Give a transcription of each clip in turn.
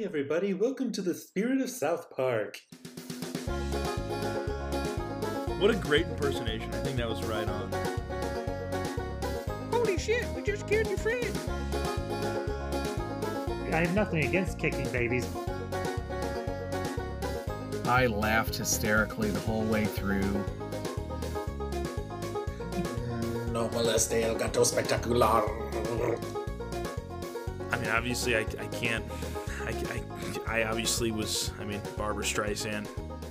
Hey everybody, welcome to the Spirit of South Park. What a great impersonation. I think that was right on. Holy shit, we just killed your friend. I have nothing against kicking babies. I laughed hysterically the whole way through. No moleste el gato spectacular. I mean, obviously, I can't. I obviously was, Barbra Streisand.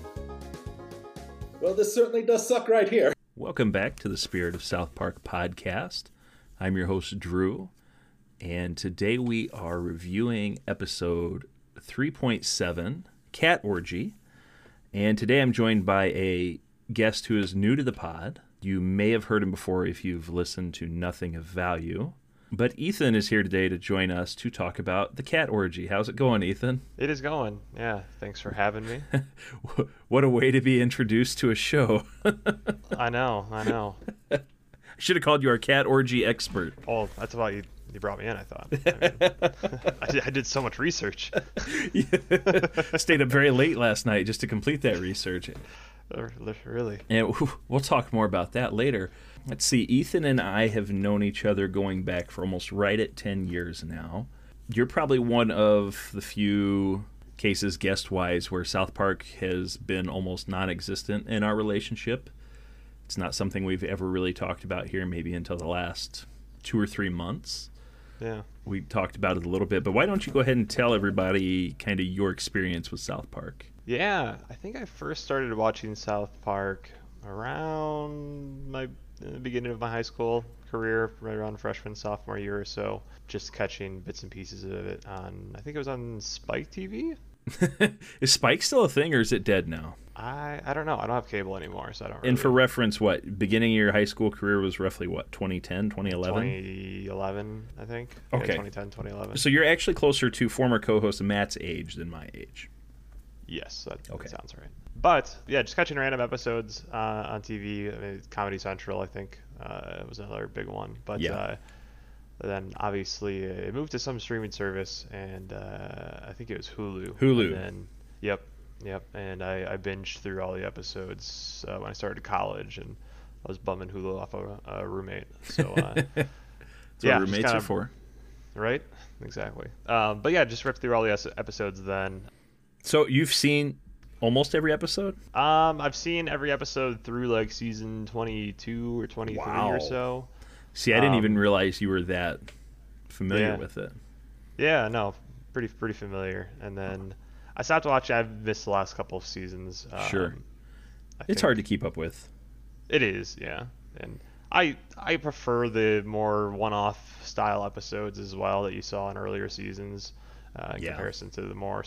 Well, this certainly does suck right here. Welcome back to the Spirit of South Park podcast. I'm your host, Drew, and today we are reviewing episode 3.7, Cat Orgy. And today I'm joined by a guest who is new to the pod. You may have heard him before if you've listened to Nothing of Value. But Ethan is here today to join us to talk about the Cat Orgy. How's it going, Ethan? It is going. Yeah, thanks for having me. What a way to be introduced to a show. I know. I should have called you our Cat Orgy expert. Oh, that's why you brought me in, I thought. I did so much research. Stayed up very late last night just to complete that research. Really? And we'll talk more about that later. Let's see, Ethan and I have known each other going back for almost right at 10 years now. You're probably one of the few cases, guest-wise, where South Park has been almost non-existent in our relationship. It's not something we've ever really talked about here, maybe until the last 2 or 3 months. Yeah. We talked about it a little bit, but why don't you go ahead and tell everybody kind of your experience with South Park? Yeah, I think I first started watching South Park around the beginning of my high school career, right around freshman, sophomore year or so, just catching bits and pieces of it on, I think it was on Spike TV? Is Spike still a thing, or is it dead now? I don't know. I don't have cable anymore, so I don't really... And for reference, what, beginning of your high school career was roughly, what, 2010, 2011? 2011, I think. Okay. Yeah, 2010, 2011. So you're actually closer to former co-host Matt's age than my age. Yes, that sounds right. But, yeah, just catching random episodes on TV. I mean, Comedy Central, I think, was another big one. But yeah. Then, obviously, it moved to some streaming service, and I think it was Hulu. Hulu. And then, yep. And I binged through all the episodes when I started college, and I was bumming Hulu off a roommate. So, That's yeah, what roommates are for. Right? Exactly. But, yeah, just ripped through all the episodes then. So you've seen almost every episode? I've seen every episode through like season 22 or 23 or so. See, I didn't even realize you were that familiar with it. Yeah, no, pretty familiar. And then I stopped watching. I've missed the last couple of seasons. Sure. It's hard to keep up with. It is, yeah. And I prefer the more one-off style episodes as well that you saw in earlier seasons. In comparison to the more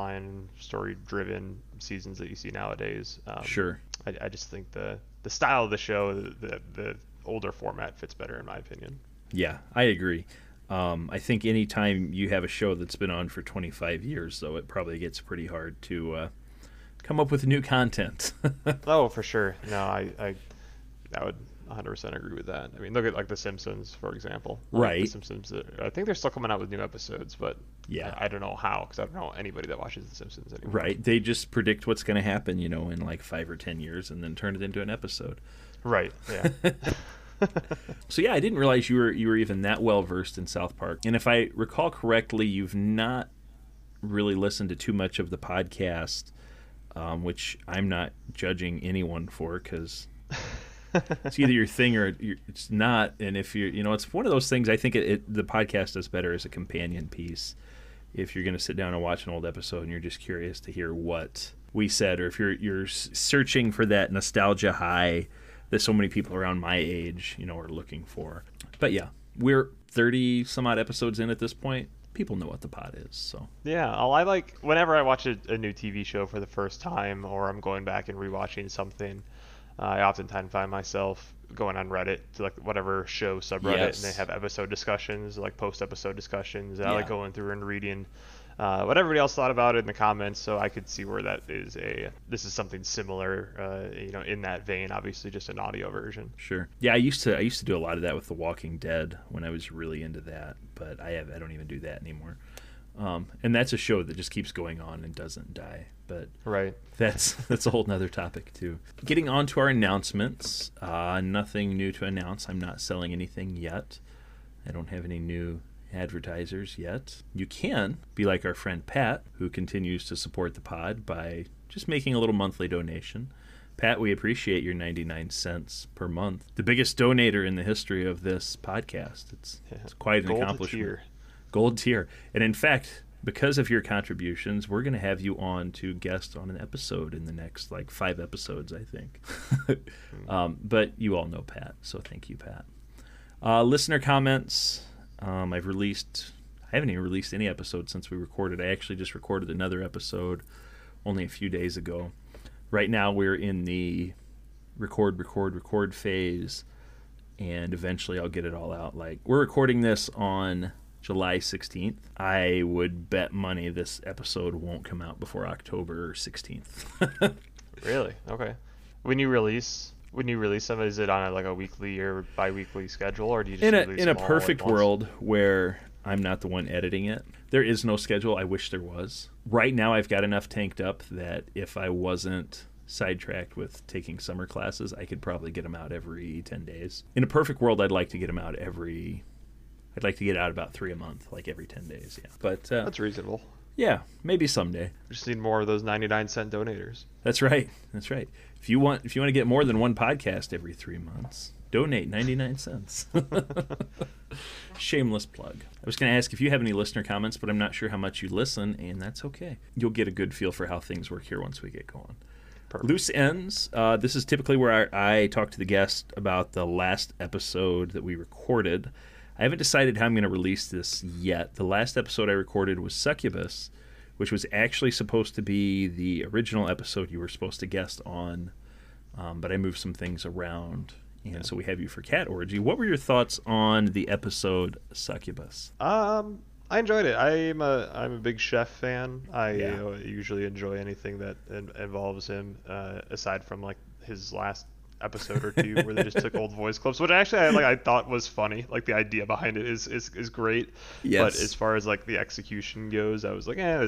story-driven seasons that you see nowadays. Sure. I just think the style of the show, the older format fits better in my opinion. Yeah, I agree. I think any time you have a show that's been on for 25 years, though, it probably gets pretty hard to come up with new content. Oh, for sure. No, I would 100% agree with that. I mean, look at like The Simpsons, for example. Right. The Simpsons. I think they're still coming out with new episodes, but yeah, I don't know how, because I don't know anybody that watches The Simpsons anymore. Right. They just predict what's going to happen, in like 5 or 10 years, and then turn it into an episode. Right. Yeah. So yeah, I didn't realize you were even that well versed in South Park. And if I recall correctly, you've not really listened to too much of the podcast, which I'm not judging anyone for, because it's either your thing or it's not. And if you're, it's one of those things. I think the podcast does better as a companion piece. If you're going to sit down and watch an old episode and you're just curious to hear what we said, or if you're searching for that nostalgia high that so many people around my age, are looking for. But yeah, we're 30 some odd episodes in at this point. People know what the pod is, so. Yeah, I like whenever I watch a new TV show for the first time, or I'm going back and rewatching something. I oftentimes find myself going on Reddit to like whatever show subreddit, and they have episode discussions, like post-episode discussions. I like going through and reading what everybody else thought about it in the comments, so I could see where that is this is something similar, in that vein. Obviously, just an audio version. Sure. Yeah, I used to do a lot of that with The Walking Dead when I was really into that, but I don't even do that anymore. And that's a show that just keeps going on and doesn't die. But Right. that's a whole nother topic too. Getting on to our announcements. Nothing new to announce. I'm not selling anything yet. I don't have any new advertisers yet. You can be like our friend Pat, who continues to support the pod by just making a little monthly donation. Pat, we appreciate your 99 cents per month. The biggest donator in the history of this podcast. It's quite an Gold accomplishment. tier. Gold tier. And in fact, because of your contributions, we're going to have you on to guest on an episode in the next 5 episodes, I think. But you all know Pat, so thank you, Pat. Listener comments. I haven't even released any episodes since we recorded. I actually just recorded another episode only a few days ago. Right now we're in the record phase, and eventually I'll get it all out. We're recording this on July 16th. I would bet money this episode won't come out before October 16th. Really? Okay. When you release them, is it on a weekly or bi-weekly schedule, or do you just release in a them all perfect at once? world where I'm not the one editing it, there is no schedule. I wish there was. Right now I've got enough tanked up that if I wasn't sidetracked with taking summer classes, I could probably get them out every 10 days. In a perfect world, I'd like to get them out I'd like to get out about 3 a month, every 10 days. Yeah, but That's reasonable. yeah, maybe someday. We just need more of those 99-cent donators. That's right. If you want to get more than one podcast every 3 months, donate 99 cents. Shameless plug. I was going to ask if you have any listener comments, but I'm not sure how much you listen, and that's okay. You'll get a good feel for how things work here once we get going. Perfect. Loose ends. This is typically where I talk to the guest about the last episode that we recorded. I haven't decided how I'm going to release this yet. The last episode I recorded was Succubus, which was actually supposed to be the original episode you were supposed to guest on, but I moved some things around, and so we have you for Cat Orgy. What were your thoughts on the episode Succubus? I enjoyed it. I'm a big Chef fan. I usually enjoy anything that involves him, aside from his last episode or two where they just took old voice clips, which actually I thought was funny. The idea behind it is great. Yes. But as far as the execution goes, I was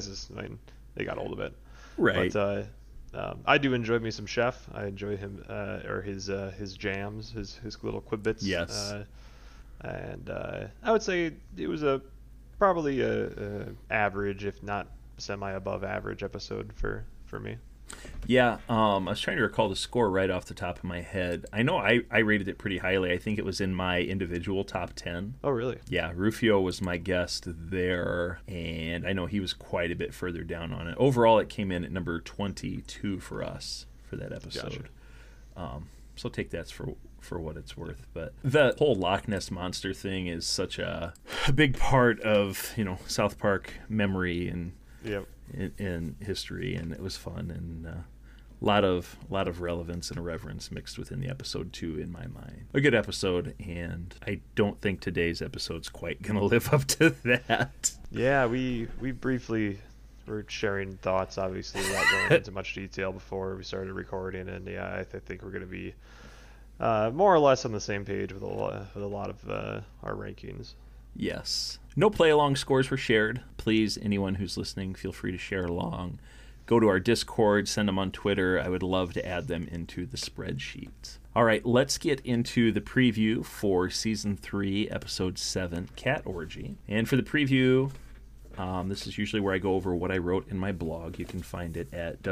they got old of it. Right. But I do enjoy me some Chef. I enjoy him or his jams, his little quibits. Yes. And I would say it was probably a average, if not semi-above average episode for me. Yeah, I was trying to recall the score right off the top of my head. I know I rated it pretty highly. I think it was in my individual top 10. Oh, really? Yeah, Rufio was my guest there, and I know he was quite a bit further down on it. Overall, it came in at number 22 for us for that episode. Gotcha. So take that for what it's worth. But the whole Loch Ness Monster thing is such a big part of South Park memory and in history, and it was fun, and a lot of relevance and irreverence mixed within the episode too, in my mind. A good episode, and I don't think today's episode's quite gonna live up to that. Yeah, we briefly were sharing thoughts, obviously without going into much detail before we started recording, and I think we're gonna be more or less on the same page with a lot of our rankings. Yes. No play-along scores were shared. Please, anyone who's listening, feel free to share along. Go to our Discord, send them on Twitter. I would love to add them into the spreadsheet. All right, let's get into the preview for Season 3, Episode 7, Cat Orgy. And for the preview, this is usually where I go over what I wrote in my blog. You can find it at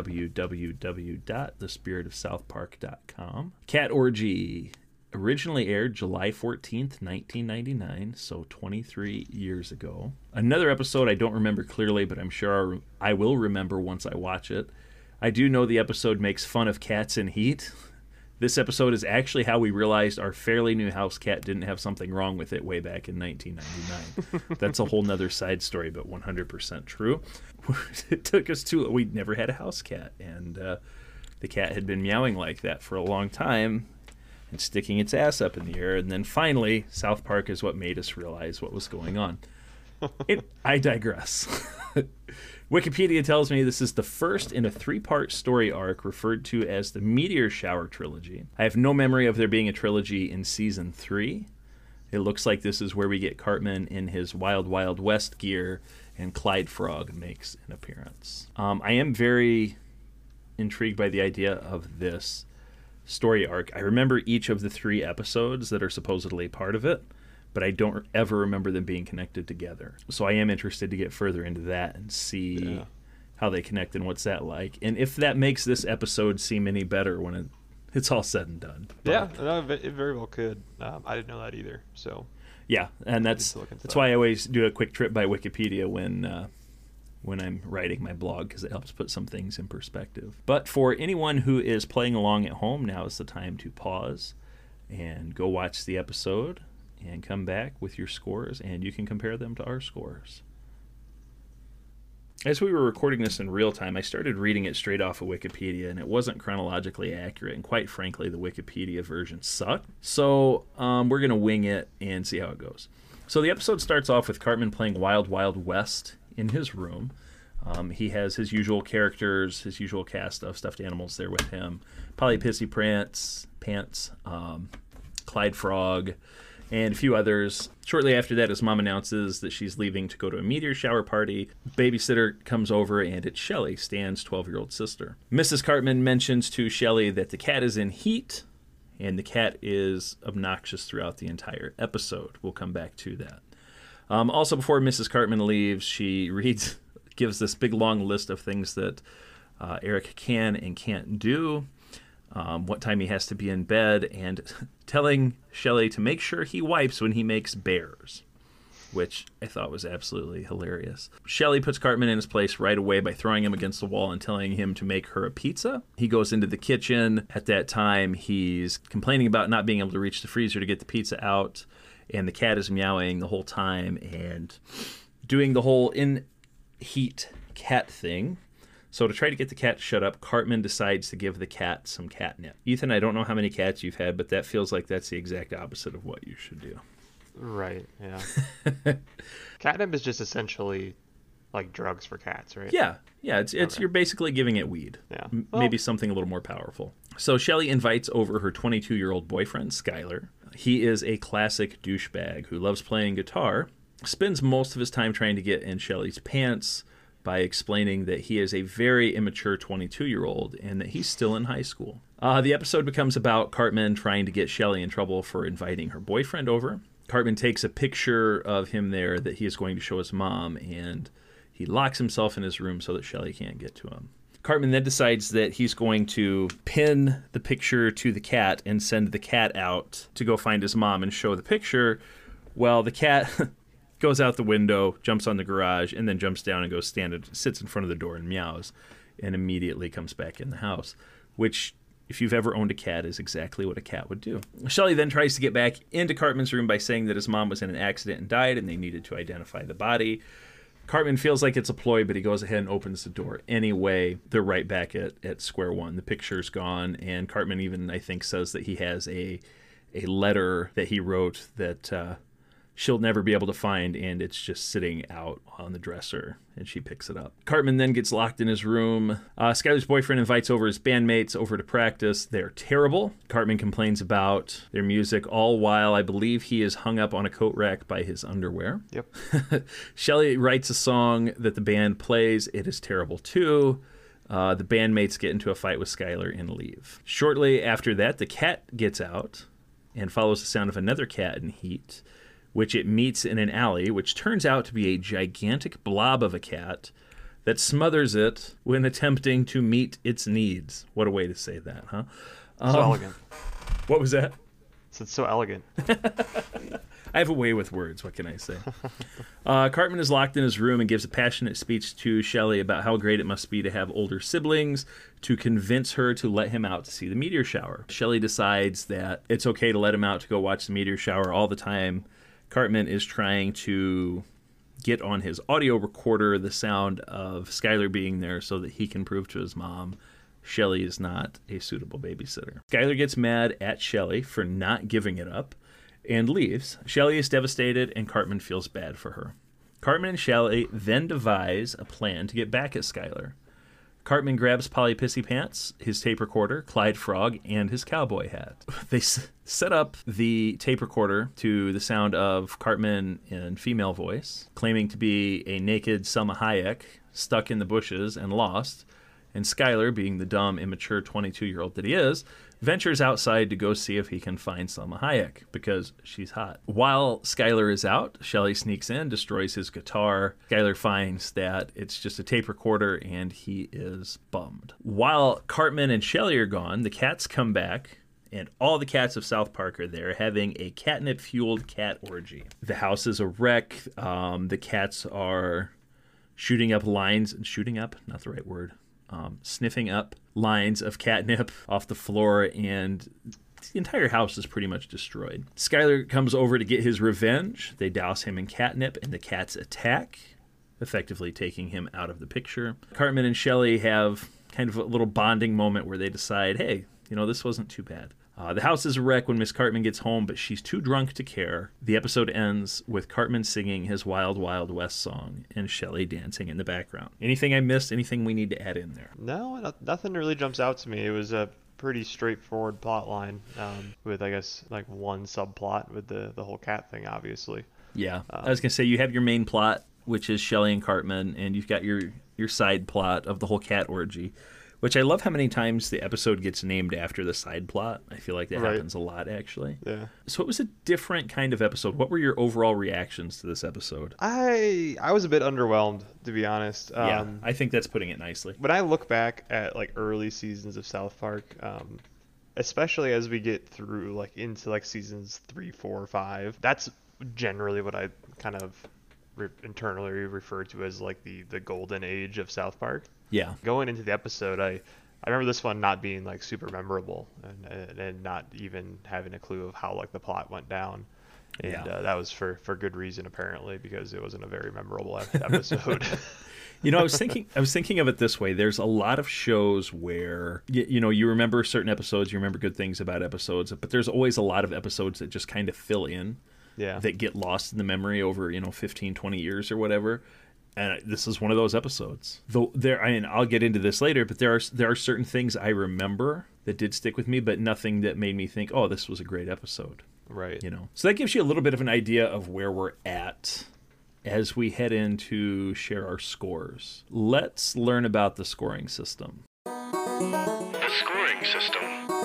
www.thespiritofsouthpark.com. Cat Orgy originally aired July 14th, 1999, so 23 years ago. Another episode I don't remember clearly, but I'm sure I will remember once I watch it. I do know the episode makes fun of cats in heat. This episode is actually how we realized our fairly new house cat didn't have something wrong with it way back in 1999. That's a whole nother side story, but 100% true. It took us we'd never had a house cat, and the cat had been meowing like that for a long time and sticking its ass up in the air, and then finally South Park is what made us realize what was going on. I digress. Wikipedia tells me this is the first in a 3-part story arc referred to as the Meteor Shower Trilogy. I have no memory of there being a trilogy in Season 3. It looks like this is where we get Cartman in his Wild Wild West gear and Clyde Frog makes an appearance. I am very intrigued by the idea of this story arc. I remember each of the 3 episodes that are supposedly part of it, but I don't ever remember them being connected together. So I am interested to get further into that and see how they connect and what's that like. And if that makes this episode seem any better when it's all said and done. But, yeah, no, it very well could. I didn't know that either. So yeah, and that's why I always do a quick trip by Wikipedia when I'm writing my blog, because it helps put some things in perspective. But for anyone who is playing along at home, now is the time to pause and go watch the episode and come back with your scores, and you can compare them to our scores. As we were recording this in real time, I started reading it straight off of Wikipedia, and it wasn't chronologically accurate, and quite frankly, the Wikipedia version sucked. So we're going to wing it and see how it goes. So the episode starts off with Cartman playing Wild Wild West in his room. He has his usual characters, his usual cast of stuffed animals there with him. Polly Pissy Pants, Clyde Frog, and a few others. Shortly after that, his mom announces that she's leaving to go to a meteor shower party. Babysitter comes over, and it's Shelley, Stan's 12-year-old sister. Mrs. Cartman mentions to Shelley that the cat is in heat, and the cat is obnoxious throughout the entire episode. We'll come back to that. Also, before Mrs. Cartman leaves, she gives this big long list of things that Eric can and can't do. What time he has to be in bed, and telling Shelley to make sure he wipes when he makes bears, which I thought was absolutely hilarious. Shelley puts Cartman in his place right away by throwing him against the wall and telling him to make her a pizza. He goes into the kitchen. At that time, he's complaining about not being able to reach the freezer to get the pizza out, and the cat is meowing the whole time and doing the whole in heat cat thing. So to try to get the cat to shut up, Cartman decides to give the cat some catnip. Ethan, I don't know how many cats you've had, but that feels like that's the exact opposite of what you should do. Right, yeah. Catnip is just essentially like drugs for cats, right? Yeah. It's okay. You're basically giving it weed. Yeah. Maybe something a little more powerful. So Shelley invites over her 22-year-old boyfriend, Skyler. He is a classic douchebag who loves playing guitar, spends most of his time trying to get in Shelley's pants by explaining that he is a very immature 22-year-old and that he's still in high school. The episode becomes about Cartman trying to get Shelley in trouble for inviting her boyfriend over. Cartman takes a picture of him there that he is going to show his mom, and he locks himself in his room so that Shelley can't get to him. Cartman then decides that he's going to pin the picture to the cat and send the cat out to go find his mom and show the picture. Well, the cat goes out the window, jumps on the garage, and then jumps down and sits in front of the door and meows, and immediately comes back in the house, which, if you've ever owned a cat, is exactly what a cat would do. Shelley then tries to get back into Cartman's room by saying that his mom was in an accident and died, and they needed to identify the body. Cartman feels like it's a ploy, but he goes ahead and opens the door anyway. They're right back at square one. The picture's gone, and Cartman even, I think, says that he has a letter that he wrote that she'll never be able to find, and it's just sitting out on the dresser, and she picks it up. Cartman then gets locked in his room. Skyler's boyfriend invites over his bandmates over to practice. They're terrible. Cartman complains about their music, all while I believe he is hung up on a coat rack by his underwear. Yep. Shelley writes a song that the band plays. It is terrible, too. The bandmates get into a fight with Skyler and leave. Shortly after that, the cat gets out and follows the sound of another cat in heat, which it meets in an alley, which turns out to be a gigantic blob of a cat that smothers it when attempting to meet its needs. What a way to say that, huh? So elegant. What was that? It's so elegant. I have a way with words. What can I say? Cartman is locked in his room and gives a passionate speech to Shelley about how great it must be to have older siblings to convince her to let him out to see the meteor shower. Shelley decides that it's okay to let him out to go watch the meteor shower all the time. Cartman is trying to get on his audio recorder the sound of Skyler being there so that he can prove to his mom Shelley is not a suitable babysitter. Skyler gets mad at Shelley for not giving it up and leaves. Shelley is devastated, and Cartman feels bad for her. Cartman and Shelley then devise a plan to get back at Skyler. Cartman grabs Polly Pissy Pants, his tape recorder, Clyde Frog, and his cowboy hat. They set up the tape recorder to the sound of Cartman in female voice, claiming to be a naked Selma Hayek stuck in the bushes and lost, and Skyler, being the dumb, immature 22-year-old that he is, ventures outside to go see if he can find Selma Hayek, because she's hot. While Skyler is out, Shelley sneaks in, destroys his guitar. Skyler finds that it's just a tape recorder, and he is bummed. While Cartman and Shelley are gone, the cats come back, and all the cats of South Park are there having a catnip-fueled cat orgy. The house is a wreck. The cats are shooting up lines. Shooting up? Not the right word. Sniffing up lines of catnip off the floor, and the entire house is pretty much destroyed. Skyler comes over to get his revenge. They douse him in catnip, and the cats attack, effectively taking him out of the picture. Cartman and Shelley have kind of a little bonding moment where they decide, hey, this wasn't too bad. The house is a wreck when Miss Cartman gets home, but she's too drunk to care. The episode ends with Cartman singing his Wild Wild West song and Shelley dancing in the background. Anything I missed? Anything we need to add in there? No, nothing really jumps out to me. It was a pretty straightforward plot line with, I guess, like one subplot with the whole cat thing, obviously. Yeah. I was going to say, you have your main plot, which is Shelley and Cartman, and you've got your side plot of the whole cat orgy. Which I love how many times the episode gets named after the side plot. I feel like that happens a lot, actually. Yeah. So it was a different kind of episode. What were your overall reactions to this episode? I was a bit underwhelmed, to be honest. Yeah, I think that's putting it nicely. When I look back at like early seasons of South Park, especially as we get through like into like seasons 3, 4, 5, that's generally what I kind of internally refer to as like the golden age of South Park. Yeah. Going into the episode, I remember this one not being like super memorable and not even having a clue of how like the plot went down. And that was for good reason, apparently, because it wasn't a very memorable episode. I was thinking of it this way. There's a lot of shows where, you remember certain episodes, you remember good things about episodes, but there's always a lot of episodes that just kind of fill in. Yeah. That get lost in the memory over, 15, 20 years or whatever. And this is one of those episodes. Though I'll get into this later, but there are certain things I remember that did stick with me, but nothing that made me think, oh, this was a great episode. Right. So that gives you a little bit of an idea of where we're at as we head in to share our scores. Let's learn about the scoring system. The scoring system.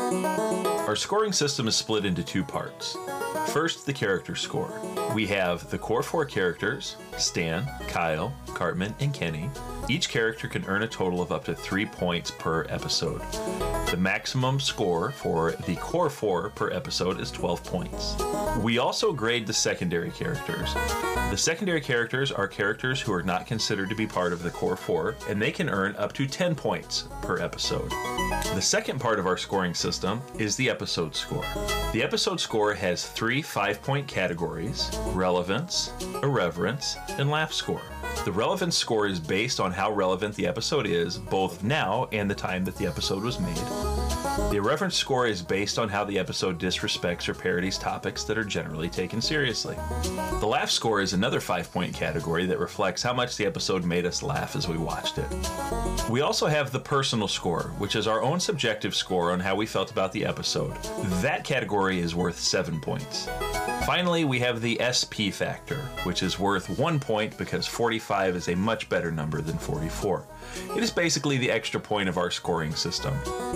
Our scoring system is split into two parts. First, the character score. We have the core 4 characters, Stan, Kyle, Cartman, and Kenny. Each character can earn a total of up to 3 points per episode. The maximum score for the core 4 per episode is 12 points. We also grade the secondary characters. The secondary characters are characters who are not considered to be part of the core 4, and they can earn up to 10 points per episode. The second part of our scoring system is the episode score. The episode score has 3 5-point categories: relevance, irreverence, and laugh score. The relevance score is based on how relevant the episode is, both now and the time that the episode was made. The irreverence score is based on how the episode disrespects or parodies topics that are generally taken seriously. The laugh score is another 5-point category that reflects how much the episode made us laugh as we watched it. We also have the personal score, which is our own subjective score on how we felt about the episode. That category is worth 7 points. Finally, we have the SP factor, which is worth 1 point because 45 is a much better number than 44. It is basically the extra point of our scoring system.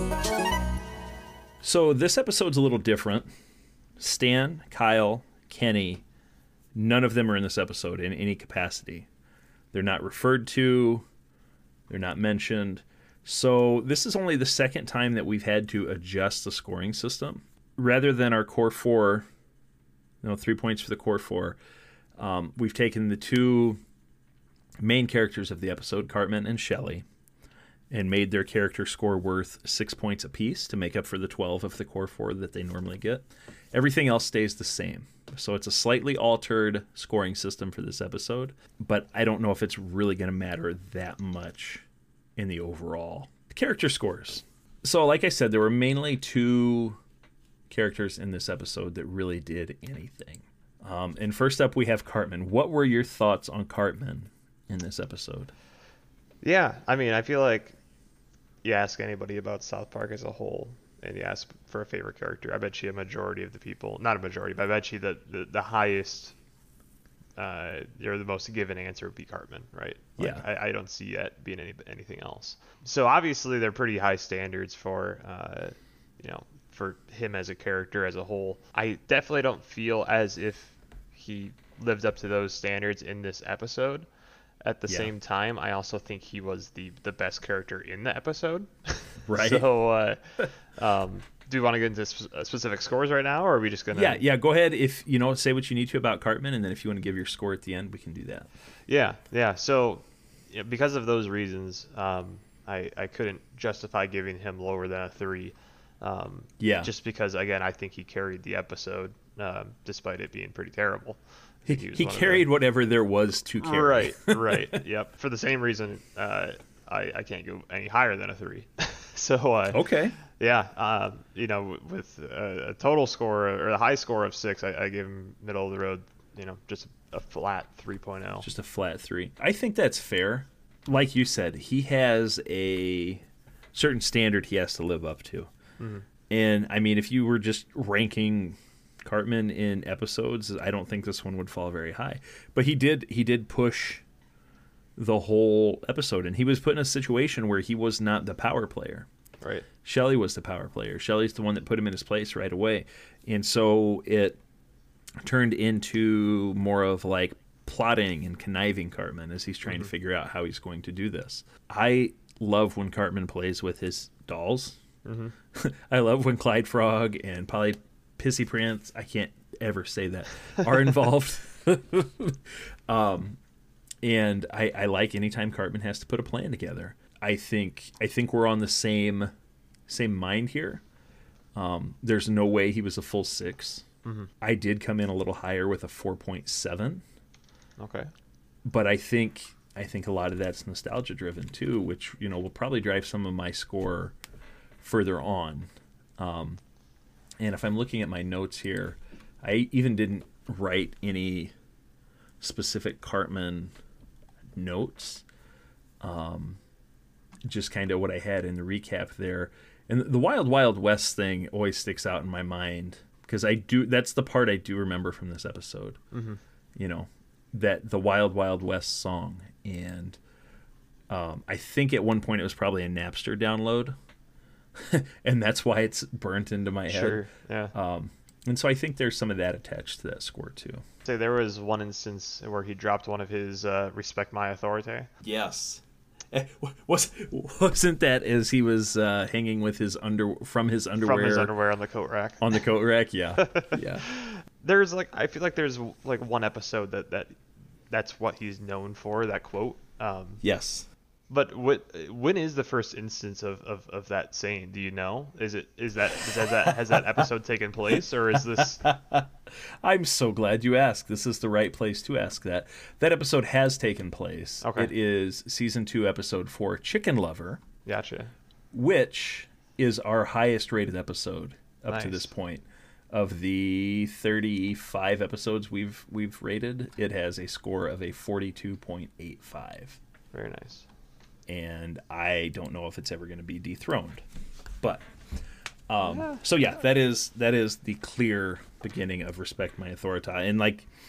So this episode's a little different. Stan, Kyle, Kenny, none of them are in this episode in any capacity. They're not referred to. They're not mentioned. So this is only the second time that we've had to adjust the scoring system. Rather than our core 4, 3 points for the core 4, we've taken the two main characters of the episode, Cartman and Shelley, and made their character score worth 6 points apiece to make up for the 12 of the core 4 that they normally get. Everything else stays the same. So it's a slightly altered scoring system for this episode, but I don't know if it's really going to matter that much in the overall. The character scores. So like I said, there were mainly 2 characters in this episode that really did anything. And first up, we have Cartman. What were your thoughts on Cartman in this episode? Yeah, I mean, I feel like you ask anybody about South Park as a whole, and you ask for a favorite character, I bet you a majority of the people, not a majority, but I bet you that the highest, or the most given answer would be Cartman, right? Like, Yeah. I don't see it being anything else. So obviously they're pretty high standards for, for him as a character as a whole. I definitely don't feel as if he lived up to those standards in this episode. At the same time, I also think he was the best character in the episode. Right. So, do you want to get into specific scores right now, or are we just gonna? Yeah. Go ahead. If say what you need to about Cartman, and then if you want to give your score at the end, we can do that. Yeah. So, because of those reasons, I couldn't justify giving him lower than a 3. Just because, again, I think he carried the episode, despite it being pretty terrible. He carried whatever there was to carry. Right. Yep. For the same reason, I can't go any higher than a 3. So okay. Yeah. With a total score or a high score of 6, I gave him middle of the road. Just a flat 3.0. Just a flat 3. I think that's fair. Like you said, he has a certain standard he has to live up to. Mm-hmm. And I mean, if you were just ranking Cartman in episodes, I don't think this one would fall very high. But he did push the whole episode, and he was put in a situation where he was not the power player. Right. Shelley was the power player. Shelley's the one that put him in his place right away. And so it turned into more of like plotting and conniving Cartman as he's trying to figure out how he's going to do this. I love when Cartman plays with his dolls. Mm-hmm. I love when Clyde Frog and Polly Pissy Prance, I can't ever say that, are involved. And I like anytime Cartman has to put a plan together. I think we're on the same mind here. There's no way he was a full 6. Mm-hmm. I did come in a little higher with a 4.7. Okay. But I think a lot of that's nostalgia driven too, which will probably drive some of my score further on. And if I'm looking at my notes here, I even didn't write any specific Cartman notes. Just kind of what I had in the recap there. And the Wild Wild West thing always sticks out in my mind because that's the part I do remember from this episode. Mm-hmm. That the Wild Wild West song. And I think at one point it was probably a Napster download. And that's why it's burnt into my head. Sure, yeah. And so I think there's some of that attached to that score too. So there was one instance where he dropped one of his "Respect My Authority." Yes. Wasn't that as he was hanging with his underwear from his underwear on the coat rack? On the coat rack, yeah, yeah. There's I feel like there's one episode that's what he's known for, that quote. Yes. But when is the first instance of that saying? Do you know? Has that episode taken place, or is this? I'm so glad you asked. This is the right place to ask that. That episode has taken place. Okay. It is season 2, episode 4, Chicken Lover. Gotcha. Which is our highest rated episode up to Nice. this point. Of the 35 episodes we've rated, it has a score of a 42.85. Very nice. And I don't know if it's ever going to be dethroned, but so yeah, that is the clear beginning of Respect My Authority, and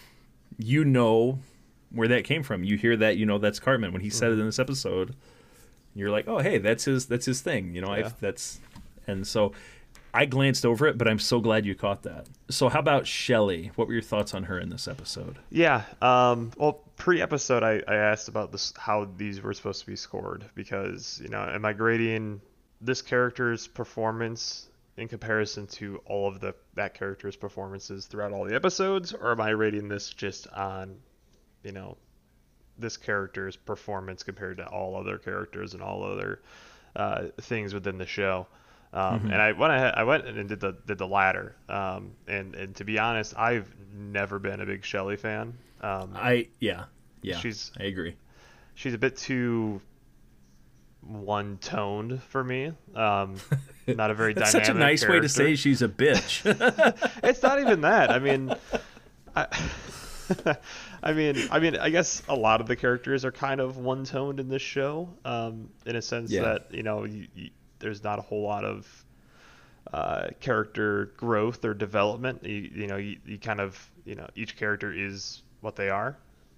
where that came from. You hear that, that's Cartman when he said it in this episode. You're like, oh hey, that's his thing, and so I glanced over it, but I'm so glad you caught that. So how about Shelley? What were your thoughts on her in this episode? Yeah. Well, pre-episode, I asked about this, how these were supposed to be scored, because, am I grading this character's performance in comparison to all of that character's performances throughout all the episodes, or am I rating this just on, this character's performance compared to all other characters and all other things within the show? And I went and did the latter. And to be honest, I've never been a big Shelley fan. I agree. She's a bit too one-toned for me. Not a very That's dynamic such a nice character. way to say she's a bitch. It's not even that. I mean, I guess a lot of the characters are kind of one-toned in this show, in a sense that there's not a whole lot of character growth or development. You kind of each character is what they are.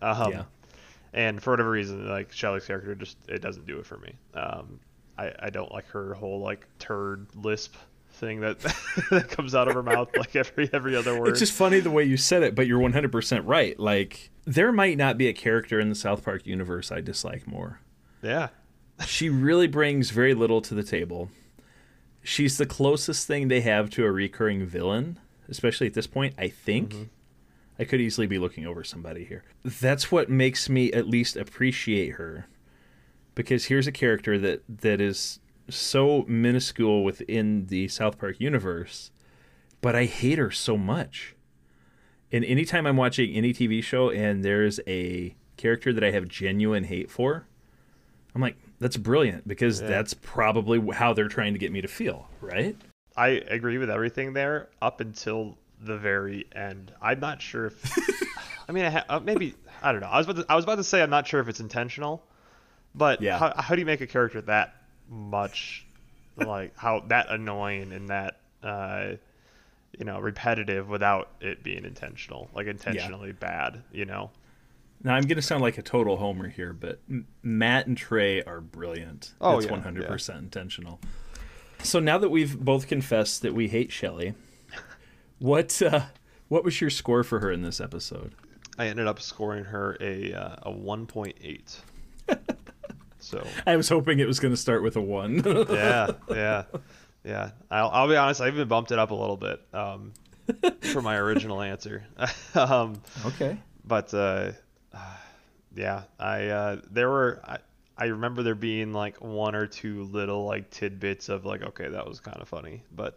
And for whatever reason, like Shelley's character, it doesn't do it for me. I don't like her whole like turd lisp thing that that comes out of her mouth like every other word. It's just funny the way you said it, but you're 100% right. Like, there might not be a character in the South Park universe I dislike more. Yeah. She really brings very little to the table. She's the closest thing they have to a recurring villain, especially at this point, I think. Mm-hmm. I could easily be looking over somebody here. That's what makes me at least appreciate her. Because here's a character that is so minuscule within the South Park universe, but I hate her so much. And anytime I'm watching any TV show and there's a character that I have genuine hate for, I'm like, that's brilliant, because that's probably how they're trying to get me to feel, right? I agree with everything there up until the very end. I'm not sure if maybe I don't know. I was about to say I'm not sure if it's intentional, but how do you make a character that much like how that annoying and that repetitive without it being intentional, like intentionally bad, Now I'm going to sound like a total homer here, but Matt and Trey are brilliant. Oh, it's 100% intentional. So now that we've both confessed that we hate Shelley, what was your score for her in this episode? I ended up scoring her a 1.8. So I was hoping it was going to start with a 1. Yeah. I'll be honest, I even bumped it up a little bit for my original answer. Okay. But I remember there being like one or two little like tidbits of like, okay, that was kind of funny, but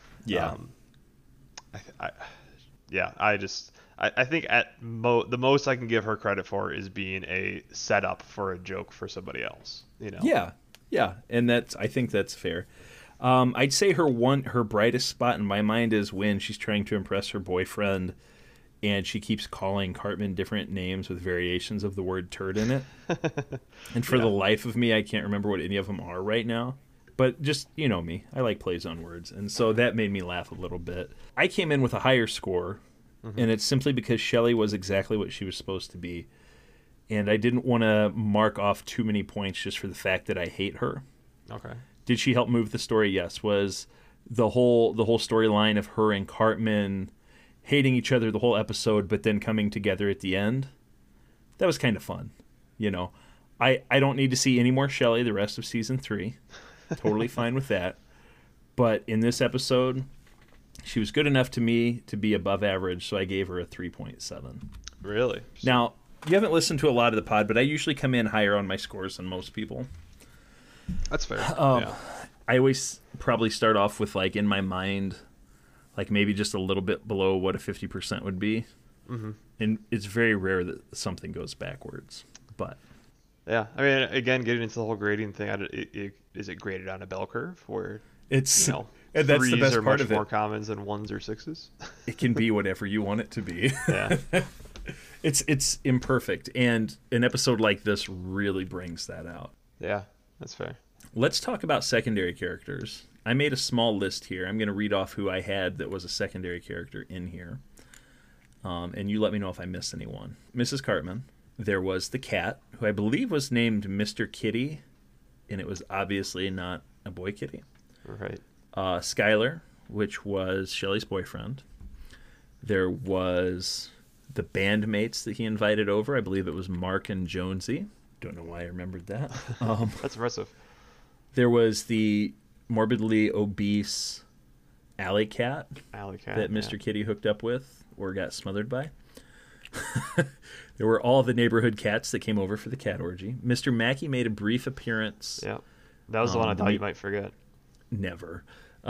I think the most I can give her credit for is being a setup for a joke for somebody else, Yeah, and I think that's fair. I'd say her brightest spot in my mind is when she's trying to impress her boyfriend, and she keeps calling Cartman different names with variations of the word turd in it. And for the life of me, I can't remember what any of them are right now. But just, me, I like plays on words. And so that made me laugh a little bit. I came in with a higher score, and it's simply because Shelley was exactly what she was supposed to be. And I didn't want to mark off too many points just for the fact that I hate her. Okay. Did she help move the story? Yes. Was the whole storyline of her and Cartman hating each other the whole episode, but then coming together at the end? That was kind of fun. I don't need to see any more Shelley the rest of season 3. Totally fine with that. But in this episode, she was good enough to me to be above average, so I gave her a 3.7. Really? Now, you haven't listened to a lot of the pod, but I usually come in higher on my scores than most people. That's fair. I always probably start off with, like, in my mind, like maybe just a little bit below what a 50% would be. Mm-hmm. And it's very rare that something goes backwards. But yeah, I mean, again, getting into the whole grading thing, is it graded on a bell curve where it's and that's threes the best are part much of it. more commons than ones or sixes? It can be whatever you want it to be. Yeah. It's imperfect, and an episode like this really brings that out. Yeah, that's fair. Let's talk about secondary characters. I made a small list here. I'm going to read off who I had that was a secondary character in here. And you let me know if I missed anyone. Mrs. Cartman. There was the cat, who I believe was named Mr. Kitty, and it was obviously not a boy kitty. Right. Skylar, which was Shelley's boyfriend. There was the bandmates that he invited over. I believe it was Mark and Jonesy. Don't know why I remembered that. That's impressive. There was the morbidly obese alley cat that Mr. Kitty hooked up with or got smothered by. There were all the neighborhood cats that came over for the cat orgy. Mr. Mackey made a brief appearance. Yeah, that was the one I thought you might forget. Never.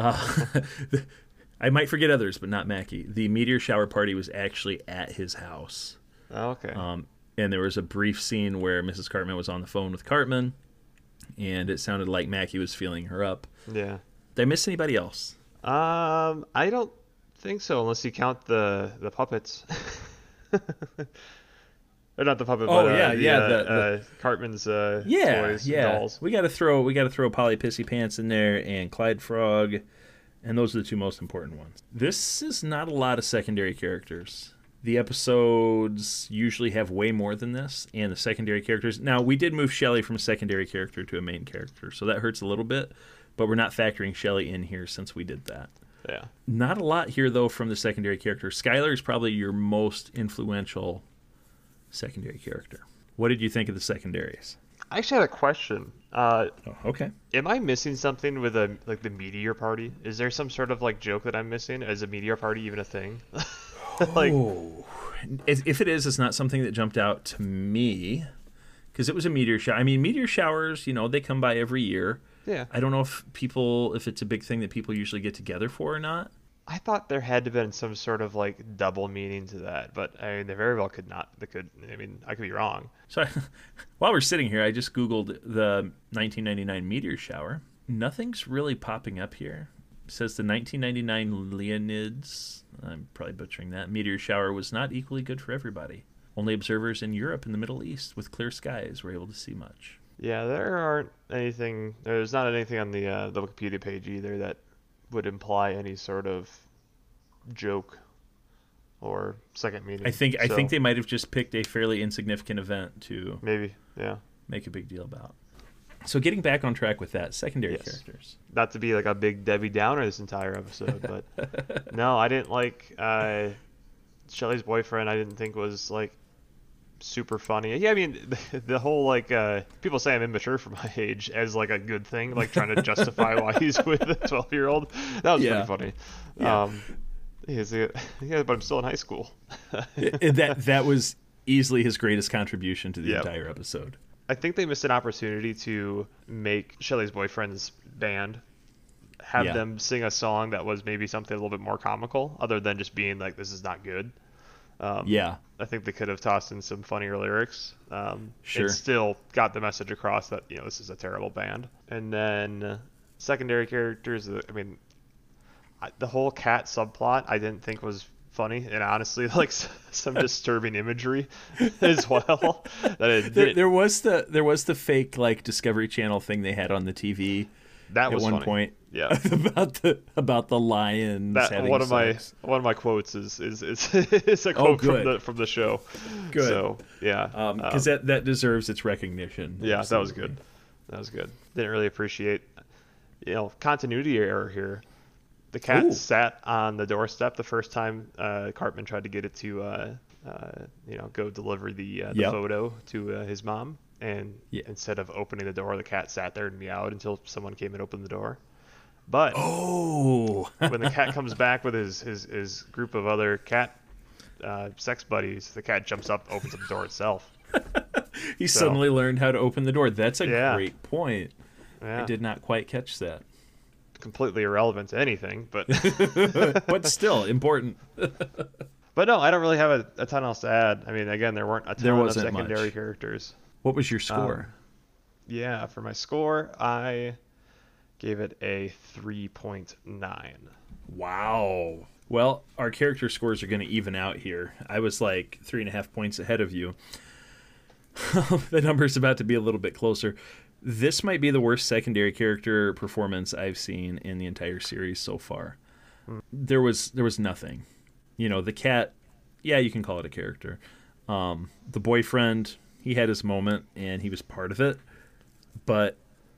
I might forget others, but not Mackey. The meteor shower party was actually at his house. Oh, okay. And there was a brief scene where Mrs. Cartman was on the phone with Cartman, and it sounded like Mackey was feeling her up. Yeah. Did I miss anybody else? I don't think so, unless you count the puppets. Or not the puppet, Oh, but yeah, Cartman's Yeah, toys, yeah. dolls. We got to throw Polly Pissy Pants in there and Clyde Frog, and those are the two most important ones. This is not a lot of secondary characters. The episodes usually have way more than this, and the secondary characters. Now, we did move Shelley from a secondary character to a main character, so that hurts a little bit, but we're not factoring Shelley in here since we did that. Yeah. Not a lot here, though, from the secondary characters. Skylar is probably your most influential secondary character. What did you think of the secondaries? I actually had a question. Oh, okay. Am I missing something with the meteor party? Is there some sort of like joke that I'm missing? Is a meteor party even a thing? Oh, if it is, it's not something that jumped out to me because it was a meteor shower. I mean, meteor showers, they come by every year. Yeah. I don't know if it's a big thing that people usually get together for or not. I thought there had to have been some sort of like double meaning to that, but I mean, they very well could not. They could. I mean, I could be wrong. So while we're sitting here, I just Googled the 1999 meteor shower. Nothing's really popping up here. It says the 1999 Leonids, I'm probably butchering that, meteor shower was not equally good for everybody. Only observers in Europe and the Middle East with clear skies were able to see much. Yeah, there's not anything on the Wikipedia page either that would imply any sort of joke or second meaning. I think they might have just picked a fairly insignificant event to maybe, yeah, make a big deal about. So getting back on track with that, secondary Yes. characters. Not to be like a big Debbie Downer this entire episode, but no, I didn't like Shelley's boyfriend. I didn't think was like super funny. Yeah, I mean the whole like people say I'm immature for my age as like a good thing, like trying to justify why he's with a 12-year-old. That was pretty funny. Yeah. But I'm still in high school. that was easily his greatest contribution to the Yep. entire episode. I think they missed an opportunity to make Shelley's boyfriend's band have Yeah. them sing a song that was maybe something a little bit more comical, other than just being like, "This is not good." Yeah. I think they could have tossed in some funnier lyrics. Sure. And still got the message across that this is a terrible band. And then secondary characters. I mean, the whole cat subplot I didn't think was funny, and honestly, like some disturbing imagery as well. There was the fake like Discovery Channel thing they had on the TV That at was one funny. point. Yeah. about the lions having one of sex. my quotes is a quote good. from the show. Good. So yeah, because that deserves its recognition. yeah, that was Absolutely. good. That was good. Didn't really appreciate continuity error here. The cat Ooh. sat on the doorstep the first time Cartman tried to get it to go deliver the Yep. photo to his mom, and Yeah. instead of opening the door, the cat sat there and meowed until someone came and opened the door. But Oh. when the cat comes back with his group of other cat sex buddies, the cat jumps up, opens up the door itself. He suddenly learned how to open the door. That's a Yeah. great point. Yeah, I did not quite catch that. completely irrelevant to anything, but But still important. but no, I don't really have a ton else to add. I mean, again, there weren't a ton of wasn't secondary much. characters. What was your score? Yeah, for my score, I gave it a 3.9. Wow. Well, our character scores are going to even out here. I was like 3.5 points ahead of you. The number's about to be a little bit closer. This might be the worst secondary character performance I've seen in the entire series so far. There was nothing. The cat, yeah, you can call it a character. The boyfriend, he had his moment and he was part of it. But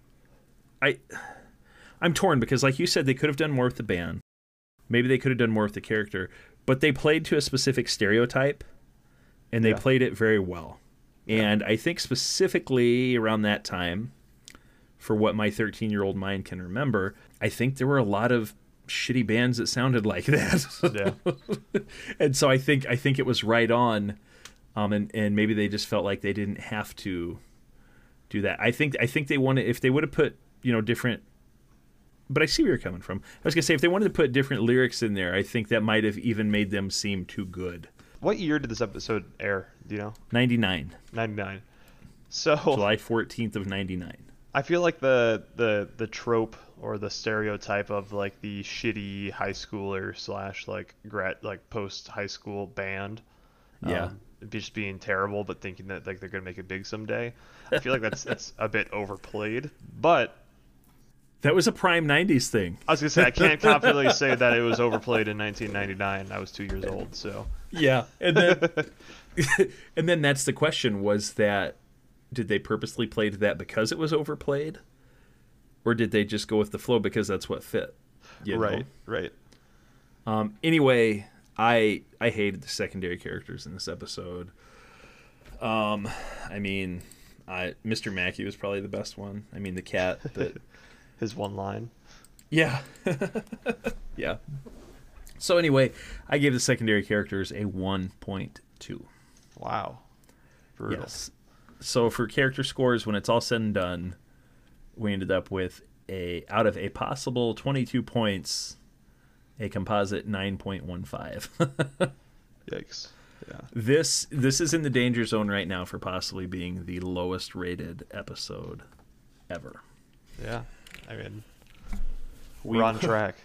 I'm torn because, like you said, they could have done more with the band. Maybe they could have done more with the character. But they played to a specific stereotype, and they Yeah. played it very well. And I think specifically around that time, for what my 13-year-old mind can remember, I think there were a lot of shitty bands that sounded like that. Yeah. And so I think it was right on, and maybe they just felt like they didn't have to do that. I think they wanted, if they would have put different. But I see where you're coming from. I was gonna say if they wanted to put different lyrics in there, I think that might have even made them seem too good. What year did this episode air? Do you know? 99, 99. So July 14th of 99. I feel like the trope or the stereotype of like the shitty high schooler / like post high school band Yeah. Just being terrible, but thinking that like they're gonna make it big someday. I feel like that's a bit overplayed. But That was a prime 90s thing. I was gonna say I can't confidently say that it was overplayed in 1999. I was 2 years old, so Yeah. And then and then that's the question, was that did they purposely play to that because it was overplayed? Or did they just go with the flow because that's what fit? You know? Right. Anyway, I hated the secondary characters in this episode. I mean, Mr. Mackey was probably the best one. I mean, the cat, but His one line. yeah. Yeah. So anyway, I gave the secondary characters a 1.2. Wow. Brutal. Yes. So for character scores, when it's all said and done, we ended up with out of a possible 22 points, a composite 9.15. Yikes. Yeah. This is in the danger zone right now for possibly being the lowest rated episode ever. Yeah. I mean, we're on track.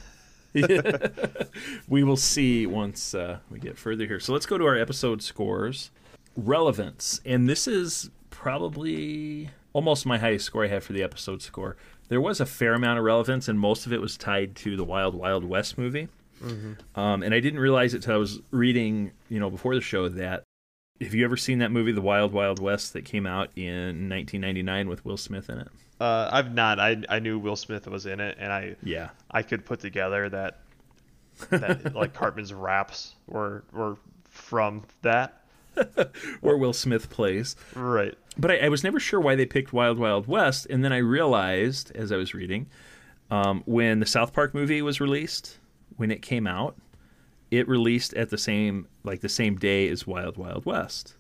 We will see once we get further here. So let's go to our episode scores. Relevance. And this is probably almost my highest score I have for the episode score. There was a fair amount of relevance, and most of it was tied to the Wild Wild West movie. Mm-hmm. And I didn't realize it until I was reading, before the show, that have you ever seen that movie, The Wild Wild West, that came out in 1999 with Will Smith in it? I've not. I knew Will Smith was in it, and I could put together that like Cartman's raps were from that. Where Will Smith plays. Right. But I was never sure why they picked Wild Wild West, and then I realized, as I was reading, when the South Park movie was released, when it came out, it released at the same day as Wild Wild West.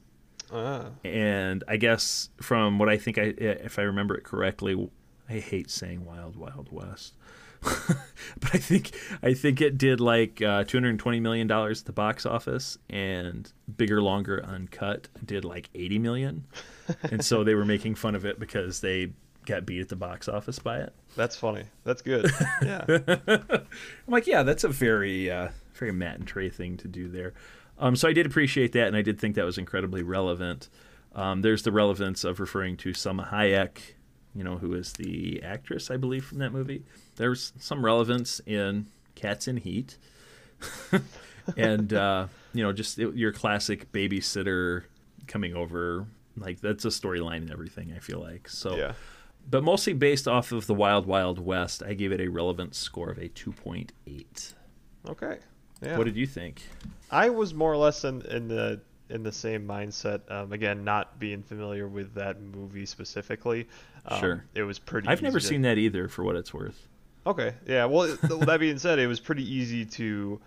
And I guess from what I think, if I remember it correctly, I hate saying Wild Wild West, but I think it did like $220 million at the box office, and Bigger, Longer, Uncut did like $80 million, and so they were making fun of it because they got beat at the box office by it. That's funny. That's good. Yeah. I'm like, yeah, that's a very Matt and Trey thing to do there. So I did appreciate that, and I did think that was incredibly relevant. There's the relevance of referring to Salma Hayek, who is the actress, I believe, from that movie. There's some relevance in Cats in Heat. And, just your classic babysitter coming over. Like, that's a storyline and everything, I feel like. So, yeah. But mostly based off of the Wild Wild West, I gave it a relevance score of a 2.8. Okay. Yeah. What did you think? I was more or less in the same mindset. Again, not being familiar with that movie specifically. Sure. It was pretty. I've never seen that either, for what it's worth. Okay. Yeah. Well, that being said, it was pretty easy to,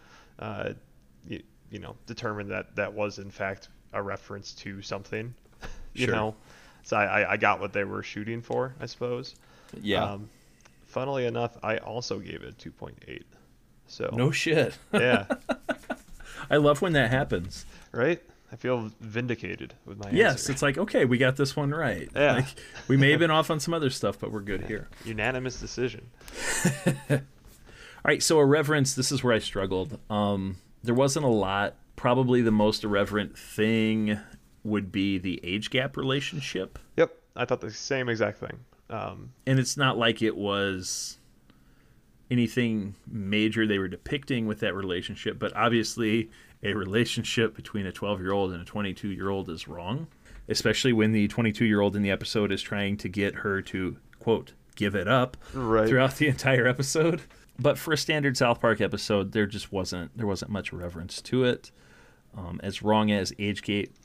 determine that was in fact a reference to something. Sure. So I got what they were shooting for, I suppose. Yeah. Funnily enough, I also gave it a 2.8. So no shit. Yeah. I love when that happens. Right? I feel vindicated with my Yes, answer. it's like, okay, we got this one right. Yeah. Like, we may have been off on some other stuff, but we're good here. Unanimous decision. All right, so irreverence, this is where I struggled. There wasn't a lot. Probably the most irreverent thing would be the age gap relationship. Yep. I thought the same exact thing. And it's not like it was anything major they were depicting with that relationship, but obviously a relationship between a 12-year-old and a 22-year-old is wrong, especially when the 22-year-old in the episode is trying to get her to, quote, give it up throughout the entire episode. But for a standard South Park episode, there wasn't much reverence to it. As wrong as age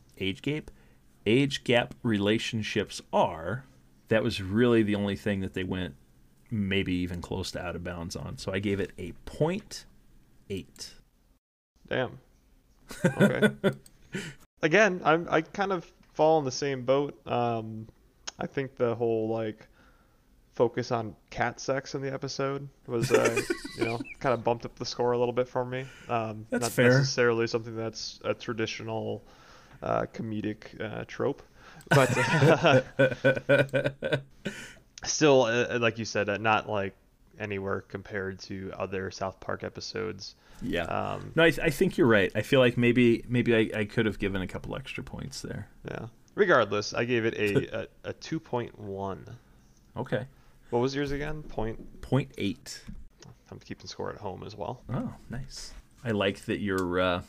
gap relationships are, that was really the only thing that they went maybe even close to out of bounds on. So I gave it a 0.8. Damn. Okay. Again, I kind of fall in the same boat. I think the whole focus on cat sex in the episode was kind of bumped up the score a little bit for me. That's not fair. necessarily something that's a traditional comedic trope, but still, like you said, not like anywhere compared to other South Park episodes. Yeah. No, I think you're right. I feel like maybe I could have given a couple extra points there. Yeah. Regardless, I gave it a 2.1. Okay. What was yours again? 0.8. I'm keeping score at home as well. Oh, nice. I like that you're,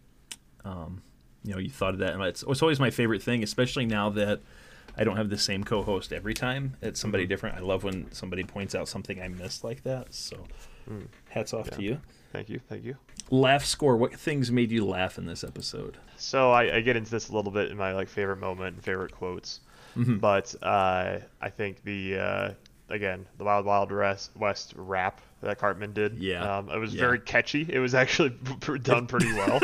you thought of that. And it's always my favorite thing, especially now that I don't have the same co-host every time. It's somebody different. I love when somebody points out something I missed like that. So, hats off to you. Thank you. Laugh score. What things made you laugh in this episode? So I get into this a little bit in my favorite moment and favorite quotes, but I think the Wild Wild West rap that Cartman did. Yeah. It was very catchy. It was actually done pretty well.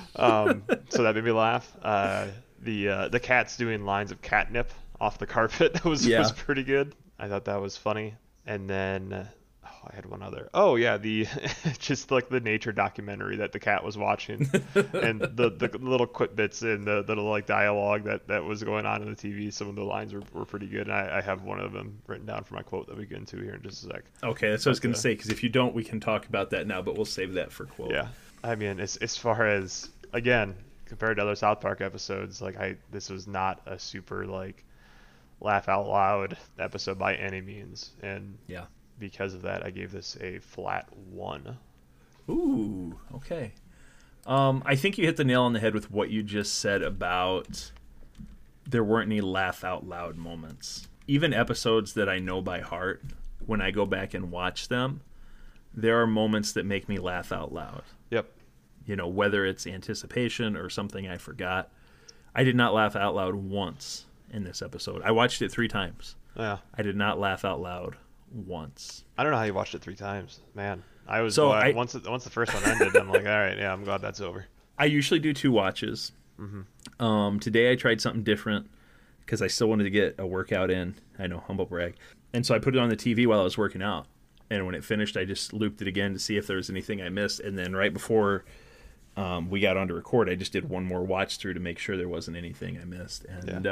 So that made me laugh. The cats doing lines of catnip off the carpet was pretty good. I thought that was funny. And then I had one other. Oh yeah, the just like the nature documentary that the cat was watching, and the little quick bits and the little like dialogue that was going on in the TV. Some of the lines were pretty good. And I have one of them written down for my quote that we get into here in just a sec. Okay, that's what I was gonna say, because if you don't, we can talk about that now, but we'll save that for quote. Yeah, I mean, as far as, again, compared to other South Park episodes, this was not a super like laugh out loud episode by any means, and because of that, I gave this a flat 1. Ooh, okay. I think you hit the nail on the head with what you just said about there weren't any laugh out loud moments. Even episodes that I know by heart, when I go back and watch them, there are moments that make me laugh out loud. Yep. Whether it's anticipation or something I forgot. I did not laugh out loud once in this episode. I watched it 3 times. Yeah. I did not laugh out loud once. I don't know how you watched it 3 times, man. I was so glad once the first one ended. I'm like, all right, yeah, I'm glad that's over. I usually do 2 watches. Today I tried something different because I still wanted to get a workout in. I know, humble brag. And so I put it on the TV while I was working out. And when it finished, I just looped it again to see if there was anything I missed. And then right before we got on to record, I just did one more watch through to make sure there wasn't anything I missed. And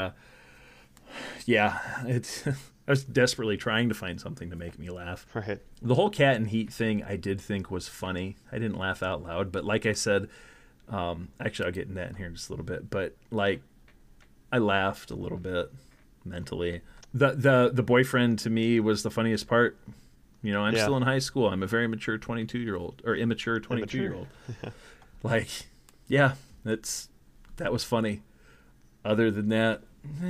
I was desperately trying to find something to make me laugh. Right. The whole cat and heat thing I did think was funny. I didn't laugh out loud, but like I said, actually I'll get into that in here in just a little bit, but like I laughed a little bit mentally. The boyfriend to me was the funniest part. I'm still in high school. I'm a very mature 22-year-old or immature 22-year-old. Like, yeah, that was funny. Other than that,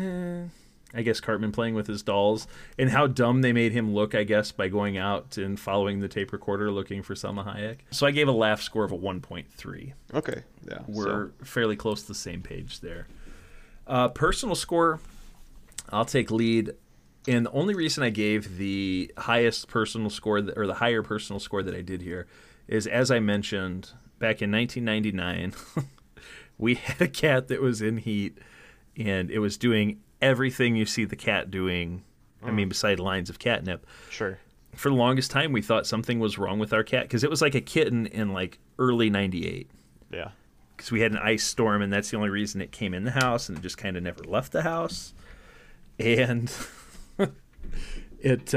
I guess Cartman playing with his dolls and how dumb they made him look, I guess, by going out and following the tape recorder looking for Salma Hayek. So I gave a laugh score of a 1.3. Okay, yeah. We're fairly close to the same page there. Personal score, I'll take lead. And the only reason I gave the highest personal score or the higher personal score that I did here is, as I mentioned, back in 1999, we had a cat that was in heat, and it was doing everything you see the cat doing, beside lines of catnip. Sure. For the longest time, we thought something was wrong with our cat, because it was like a kitten in like early 98. Yeah. Because we had an ice storm, and that's the only reason it came in the house, and it just kind of never left the house. And it,